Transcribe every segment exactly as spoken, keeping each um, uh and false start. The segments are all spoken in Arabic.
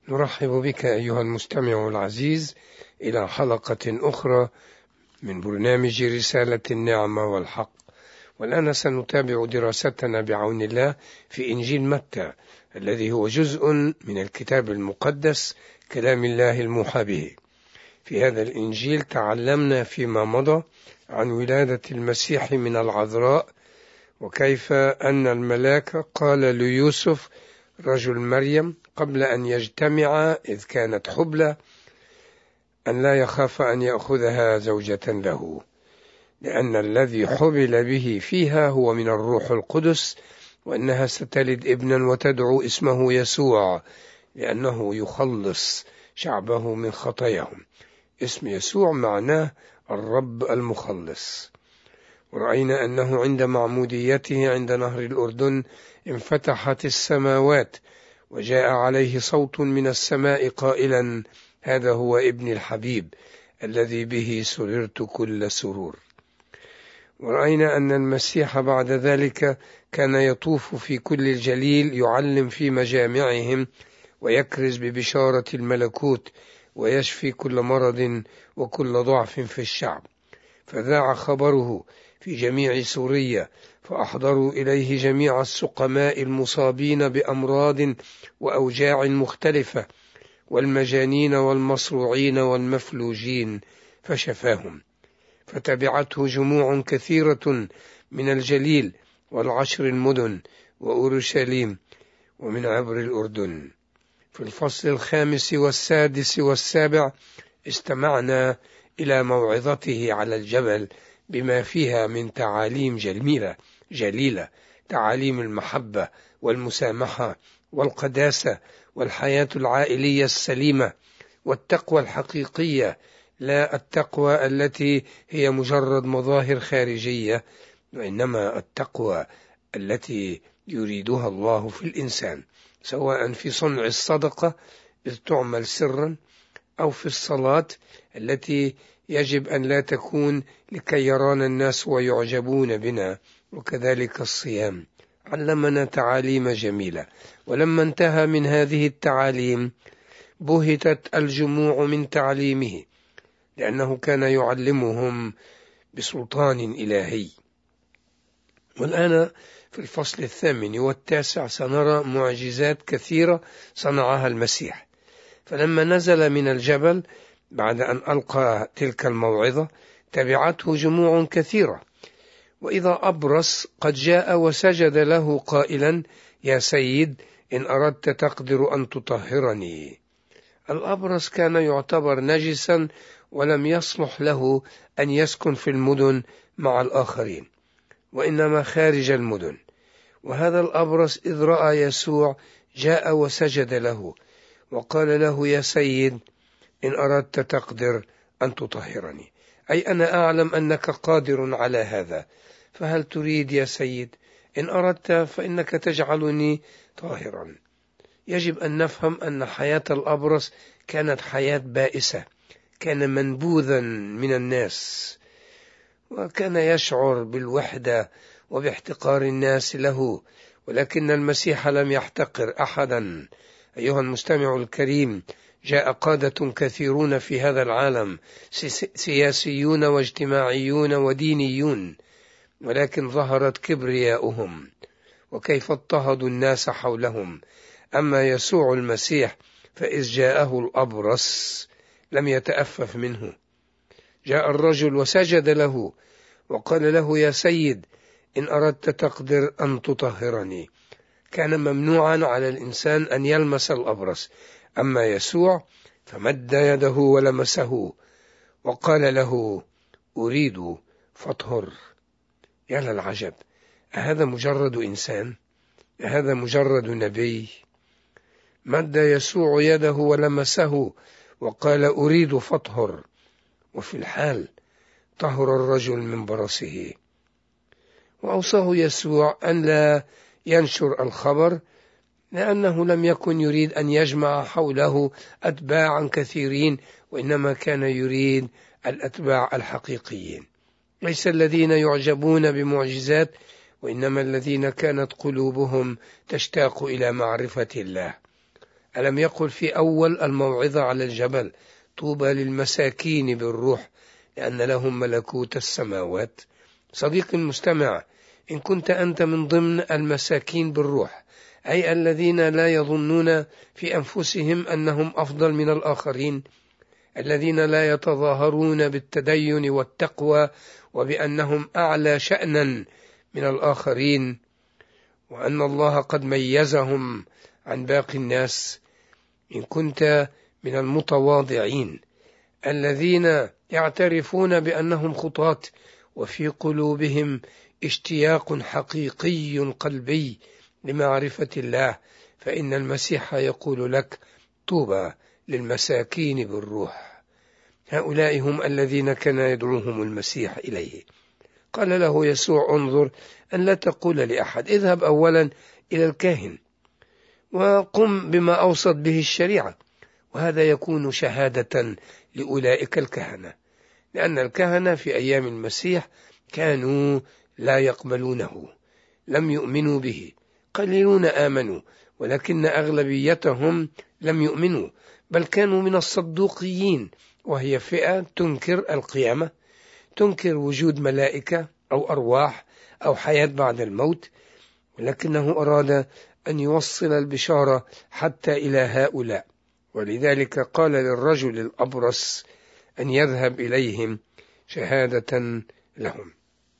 نرحب بك أيها المستمع العزيز إلى حلقة أخرى من برنامج رسالة النعمة والحق. والآن سنتابع دراستنا بعون الله في إنجيل متى الذي هو جزء من الكتاب المقدس كلام الله الموحى به. في هذا الإنجيل تعلمنا فيما مضى عن ولادة المسيح من العذراء، وكيف أن الملاك قال ليوسف رجل مريم قبل أن يجتمعا إذ كانت حبلى أن لا يخاف أن يأخذها زوجة له، لأن الذي حبل به فيها هو من الروح القدس، وأنها ستلد ابنا وتدعو اسمه يسوع لأنه يخلص شعبه من خطاياهم. اسم يسوع معناه الرب المخلص. ورأينا أنه عند معموديته عند نهر الأردن انفتحت السماوات وجاء عليه صوت من السماء قائلا: هذا هو ابن الحبيب الذي به سررت كل سرور. ورأينا أن المسيح بعد ذلك كان يطوف في كل الجليل يعلم في مجامعهم ويكرز ببشارة الملكوت ويشفي كل مرض وكل ضعف في الشعب، فذاع خبره في جميع سوريا، فأحضروا إليه جميع السقماء المصابين بأمراض وأوجاع مختلفة والمجانين والمصروعين والمفلوجين فشفاهم. فتبعته جموع كثيرة من الجليل والعشر المدن وأورشليم ومن عبر الأردن. في الفصل الخامس والسادس والسابع استمعنا إلى موعظته على الجبل بما فيها من تعاليم جميلة جليلة، تعاليم المحبة والمسامحة والقداسة والحياة العائلية السليمة والتقوى الحقيقية، لا التقوى التي هي مجرد مظاهر خارجية، وإنما التقوى التي يريدها الله في الإنسان، سواء في صنع الصدقة إذ تعمل سرا، أو في الصلاة التي يجب أن لا تكون لكي يرانا الناس ويعجبون بنا، وكذلك الصيام. علمنا تعاليم جميلة، ولما انتهى من هذه التعاليم بهتت الجموع من تعليمه، لأنه كان يعلمهم بسلطان إلهي. والآن في الفصل الثامن والتاسع سنرى معجزات كثيرة صنعها المسيح. فلما نزل من الجبل بعد أن ألقى تلك الموعظة تبعته جموع كثيرة، وإذا أبرص قد جاء وسجد له قائلا: يا سيد، إن أردت تقدر أن تطهرني. الأبرص كان يعتبر نجسا ولم يصلح له أن يسكن في المدن مع الآخرين، وإنما خارج المدن. وهذا الأبرص إذ رأى يسوع جاء وسجد له وقال له: يا سيد، إن أردت تقدر أن تطهرني، أي أنا أعلم أنك قادر على هذا، فهل تريد يا سيد؟ إن أردت فإنك تجعلني طاهرا. يجب أن نفهم أن حياة الأبرص كانت حياة بائسة، كان منبوذا من الناس، وكان يشعر بالوحدة وباحتقار الناس له، ولكن المسيح لم يحتقر أحدا. أيها المستمع الكريم، جاء قادة كثيرون في هذا العالم، سياسيون واجتماعيون ودينيون، ولكن ظهرت كبرياؤهم وكيف اضطهدوا الناس حولهم. أما يسوع المسيح فإذ جاءه الأبرص لم يتأفف منه، جاء الرجل وسجد له وقال له: يا سيد، إن أردت تقدر أن تطهرني. كان ممنوعا على الإنسان أن يلمس الأبرص، أما يسوع فمد يده ولمسه وقال له: أريد فاطهر. يا للعجب، أهذا مجرد إنسان؟ أهذا مجرد نبي؟ مد يسوع يده ولمسه وقال: أريد فاطهر، وفي الحال طهر الرجل من برصه. وأوصاه يسوع أن لا ينشر الخبر، لأنه لم يكن يريد أن يجمع حوله أتباعا كثيرين، وإنما كان يريد الأتباع الحقيقيين، ليس الذين يعجبون بمعجزات، وإنما الذين كانت قلوبهم تشتاق إلى معرفة الله. ألم يقل في أول الموعظة على الجبل طوبى للمساكين بالروح لأن لهم ملكوت السماوات؟ صديقي المستمع، إن كنت أنت من ضمن المساكين بالروح، أي الذين لا يظنون في أنفسهم أنهم أفضل من الآخرين، الذين لا يتظاهرون بالتدين والتقوى وبأنهم أعلى شأنا من الآخرين، وأن الله قد ميزهم عن باقي الناس، إن كنت من المتواضعين الذين يعترفون بأنهم خطاة وفي قلوبهم اشتياق حقيقي قلبي لمعرفة الله، فإن المسيح يقول لك طوبى للمساكين بالروح. هؤلاء هم الذين كان يدعوهم المسيح إليه. قال له يسوع انظر أن لا تقول لأحد، اذهب أولا إلى الكاهن وقم بما أوصت به الشريعة، وهذا يكون شهادة لأولئك الكهنة، لأن الكهنة في أيام المسيح كانوا لا يقبلونه، لم يؤمنوا به، قليلون آمنوا ولكن أغلبيتهم لم يؤمنوا، بل كانوا من الصدوقيين، وهي فئة تنكر القيامة، تنكر وجود ملائكة أو أرواح أو حياة بعد الموت، ولكنه أراد أن يوصل البشارة حتى إلى هؤلاء، ولذلك قال للرجل الأبرص أن يذهب إليهم شهادة لهم.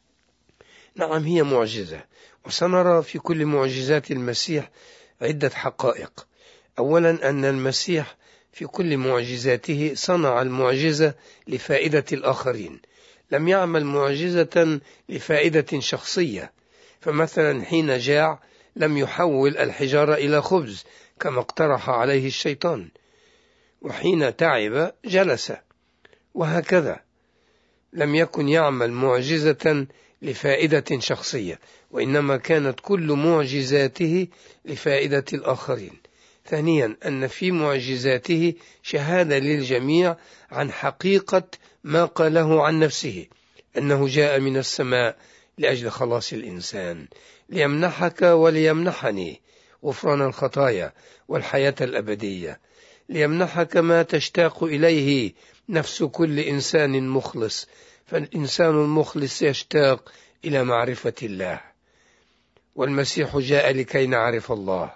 نعم، هي معجزة، وسنرى في كل معجزات المسيح عدة حقائق. أولا أن المسيح في كل معجزاته صنع المعجزة لفائدة الآخرين، لم يعمل معجزة لفائدة شخصية، فمثلا حين جاع لم يحول الحجارة إلى خبز كما اقترح عليه الشيطان، وحين تعب جلس، وهكذا لم يكن يعمل معجزة لفائدة شخصية، وإنما كانت كل معجزاته لفائدة الآخرين. ثانيا أن في معجزاته شهادة للجميع عن حقيقة ما قاله عن نفسه، أنه جاء من السماء لأجل خلاص الإنسان، ليمنحك وليمنحني غفران الخطايا والحياة الأبدية، ليمنحك ما تشتاق إليه نفس كل إنسان مخلص، فالإنسان المخلص يشتاق إلى معرفة الله، والمسيح جاء لكي نعرف الله.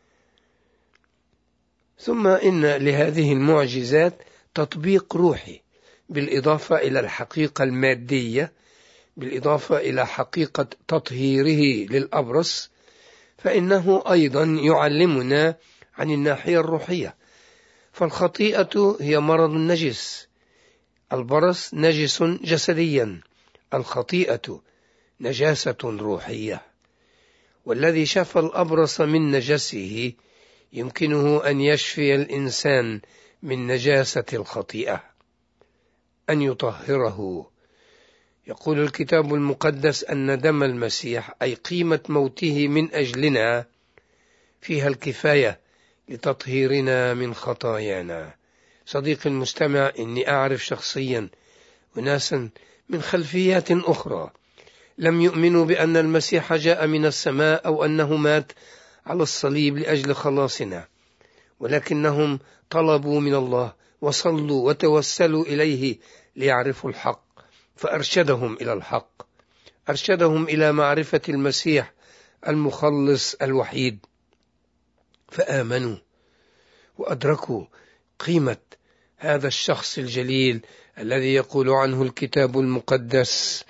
ثم إن لهذه المعجزات تطبيق روحي، بالإضافة إلى الحقيقة المادية، بالإضافة إلى حقيقة تطهيره للأبرص، فإنه أيضا يعلمنا عن الناحية الروحية، فالخطيئة هي مرض نجس، البرص نجس جسديا، الخطيئة نجاسة روحية، والذي شفى الأبرص من نجسه يمكنه أن يشفي الإنسان من نجاسة الخطيئة، أن يطهره. يقول الكتاب المقدس أن دم المسيح أي قيمة موته من أجلنا فيها الكفاية لتطهيرنا من خطايانا. صديقي المستمع، إني أعرف شخصيا أناسا من خلفيات أخرى لم يؤمنوا بأن المسيح جاء من السماء أو أنه مات على الصليب لأجل خلاصنا، ولكنهم طلبوا من الله وصلوا وتوسلوا إليه ليعرفوا الحق، فأرشدهم إلى الحق، أرشدهم إلى معرفة المسيح المخلص الوحيد، فآمنوا وأدركوا قيمة هذا الشخص الجليل الذي يقول عنه الكتاب المقدس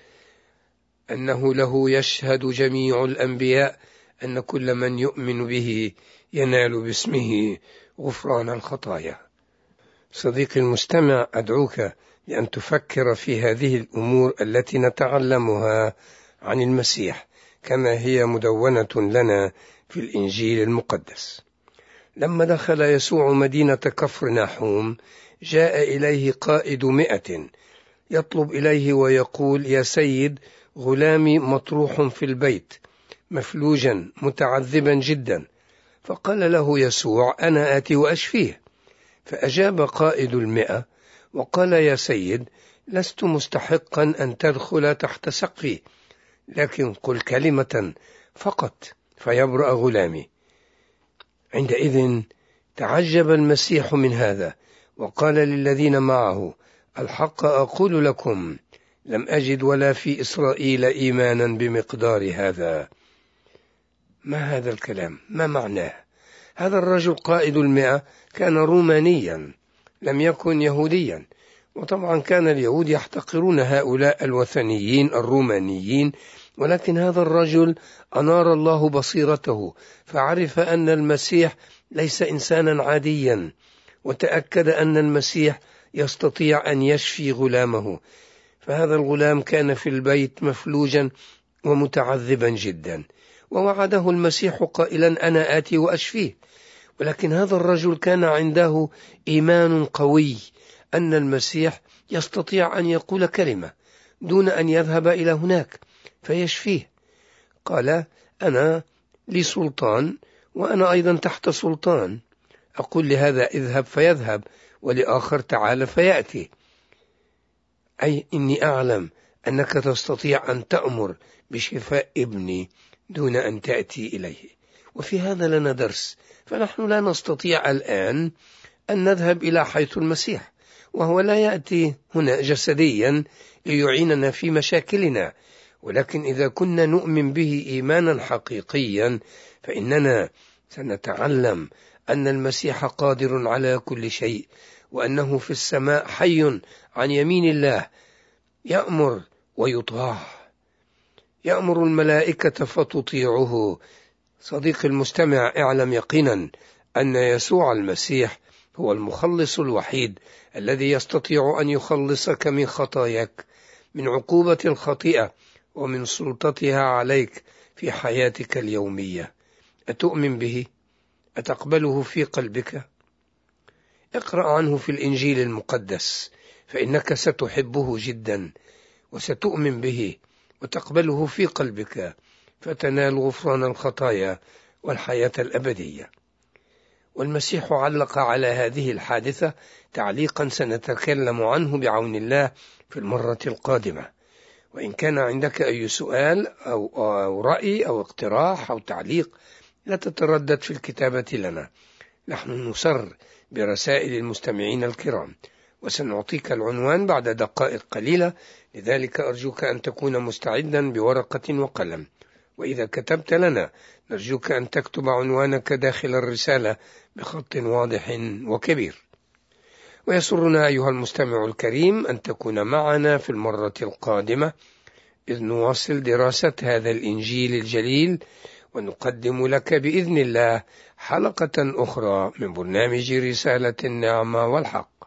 أنه له يشهد جميع الأنبياء أن كل من يؤمن به ينال باسمه غفران الخطايا. صديقي المستمع، أدعوك بأن تفكر في هذه الأمور التي نتعلمها عن المسيح كما هي مدونة لنا في الإنجيل المقدس. لما دخل يسوع مدينة كفرناحوم جاء إليه قائد مئة يطلب إليه ويقول: يا سيد، غلامي مطروح في البيت مفلوجا متعذبا جدا. فقال له يسوع: أنا آتي وأشفيه. فأجاب قائد المئة وقال: يا سيد، لست مستحقا أن تدخل تحت سقفي، لكن قل كلمة فقط فيبرأ غلامي. عندئذ تعجب المسيح من هذا وقال للذين معه: الحق أقول لكم لم أجد ولا في إسرائيل إيمانا بمقدار هذا. ما هذا الكلام؟ ما معناه؟ هذا الرجل قائد المئة كان رومانيا لم يكن يهوديا، وطبعا كان اليهود يحتقرون هؤلاء الوثنيين الرومانيين، ولكن هذا الرجل أنار الله بصيرته فعرف أن المسيح ليس إنسانا عاديا، وتأكد أن المسيح يستطيع أن يشفي غلامه. فهذا الغلام كان في البيت مفلوجا ومتعذبا جدا، ووعده المسيح قائلا: أنا آتي وأشفيه. ولكن هذا الرجل كان عنده إيمان قوي أن المسيح يستطيع أن يقول كلمة دون أن يذهب إلى هناك فيشفيه. قال: أنا لي سلطان، وأنا أيضا تحت سلطان، أقول لهذا اذهب فيذهب، ولآخر تعال فيأتي. أي إني أعلم أنك تستطيع أن تأمر بشفاء ابني دون أن تأتي إليه. وفي هذا لنا درس، فنحن لا نستطيع الآن أن نذهب إلى حيث المسيح، وهو لا يأتي هنا جسديا ليعيننا في مشاكلنا، ولكن إذا كنا نؤمن به إيمانا حقيقيا فإننا سنتعلم أن المسيح قادر على كل شيء، وأنه في السماء حي عن يمين الله يأمر ويطاع، يأمر الملائكة فتطيعه. صديقي المستمع، اعلم يقينا أن يسوع المسيح هو المخلص الوحيد الذي يستطيع أن يخلصك من خطاياك، من عقوبة الخطيئة، ومن سلطتها عليك في حياتك اليومية. أتؤمن به؟ أتقبله في قلبك؟ اقرأ عنه في الإنجيل المقدس، فإنك ستحبه جدا وستؤمن به وتقبله في قلبك، فتنال غفران الخطايا والحياة الأبدية. والمسيح علق على هذه الحادثة تعليقا سنتكلم عنه بعون الله في المرة القادمة. وإن كان عندك أي سؤال أو, أو رأي أو اقتراح أو تعليق لا تتردد في الكتابة لنا، نحن نسر برسائل المستمعين الكرام، وسنعطيك العنوان بعد دقائق قليلة، لذلك أرجوك أن تكون مستعدا بورقة وقلم. وإذا كتبت لنا نرجوك أن تكتب عنوانك داخل الرسالة بخط واضح وكبير. ويسرنا أيها المستمع الكريم أن تكون معنا في المرة القادمة إذ نواصل دراسة هذا الإنجيل الجليل، ونقدم لك بإذن الله حلقة أخرى من برنامج رسالة النعمة والحق.